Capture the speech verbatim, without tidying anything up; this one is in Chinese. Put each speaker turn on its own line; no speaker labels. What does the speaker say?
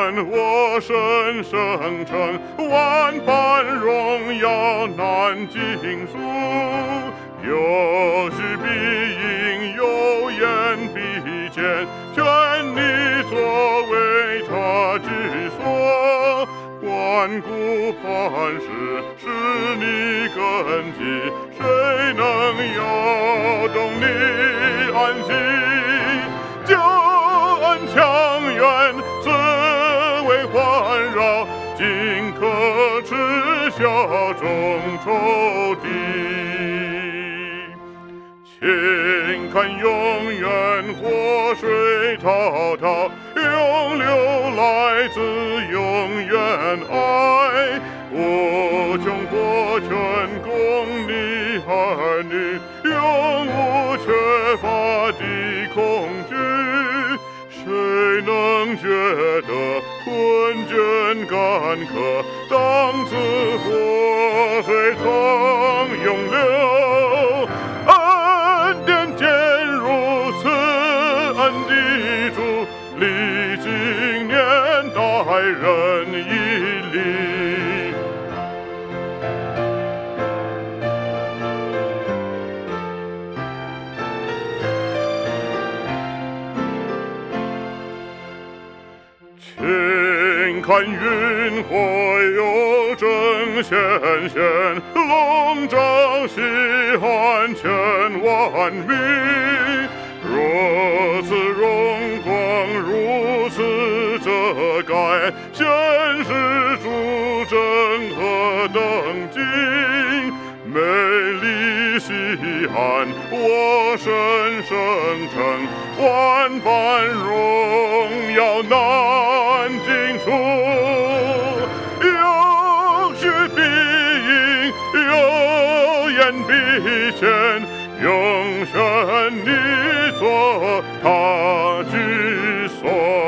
我身生成，万般荣耀难尽数。有时必应，有言必见，全你所为他之所。万古磐石是你根基，谁能摇动你安息？救恩强援，自为环绕，尽可耻笑中仇敌。请看永远活水滔滔，永流来自永远爱。无穷国权供你儿女，永无缺乏的恐惧。谁能觉得困倦干渴？当此活水曾永流。恩典渐如此恩的主，历经年代人以礼。请看云火有正显现，笼罩西汉千万民。如此荣光，如此遮盖，现实主真何等精！美丽西安，我身生成，万般荣耀难尽数。有许必应，有言必见，永选你作他居所。